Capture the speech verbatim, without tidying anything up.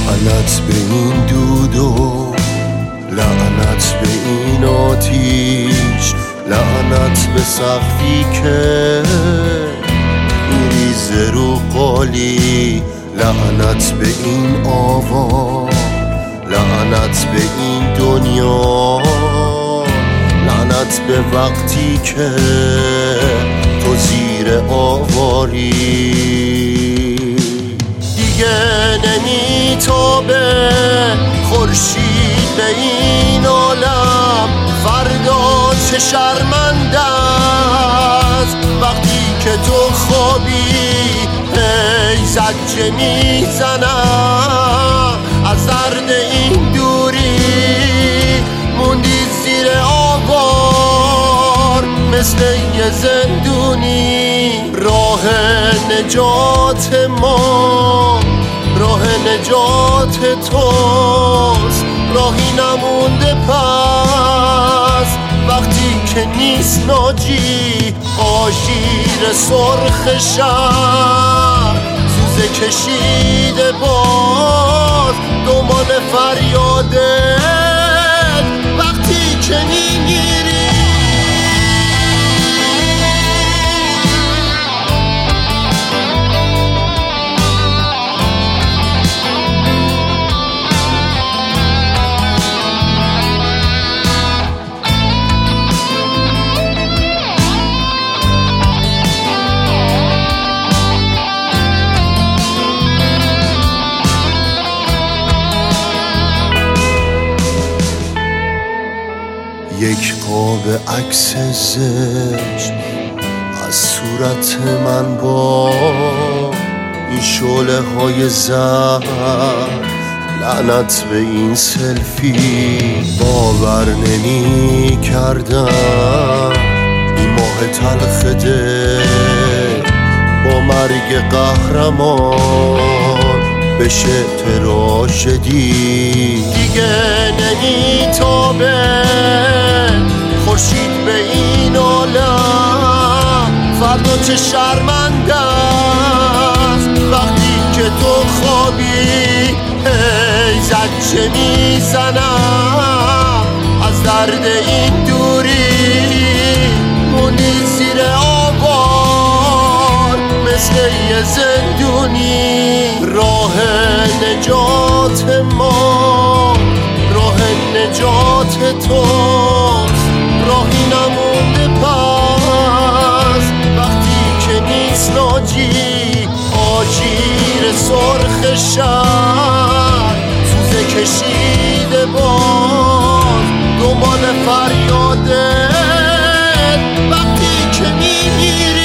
لعنت به این دود و لعنت به این آتیش، لعنت به سقفی که میریزه رو قالی، لعنت به این آوا، لعنت به این دنیا، لعنت به وقتی که تو زیر آواری. دیگه نمیتابه خورشید به این عالم، فردا چه شرمنده است وقتی که تو خوابی. هی زجه میزنم از درد این دوری، موندی زیر آوار مثل یه زندونی. راه نجات ما راه نجات توست، راهی نمونده پس وقتی که نیست ناجی. آژیر سرخ شب سوزه کشیده باز، دنبال فریاده وقتی که میمیری. یک قاب عکس زشت از صورت من با این شعله های زرد، لعنت به این سلفی. باور نمی کردم این ماه تلخ دل با مرگ قهرمان بشه تراژدی. دیگه نمیتابه خورشید به این عالم، فردا چه شرمنده است وقتی که تو خوابی. هی زجه میزنم از درد این دوری، موندی زیر آوار مثل یه زندونی. راه نجات ما راه نجات توست، راهی نمونده پس وقتی که نیست ناجی. آژیر سرخ شب سوزه کشیده باز، دنبال فریاده وقتی که میمیری.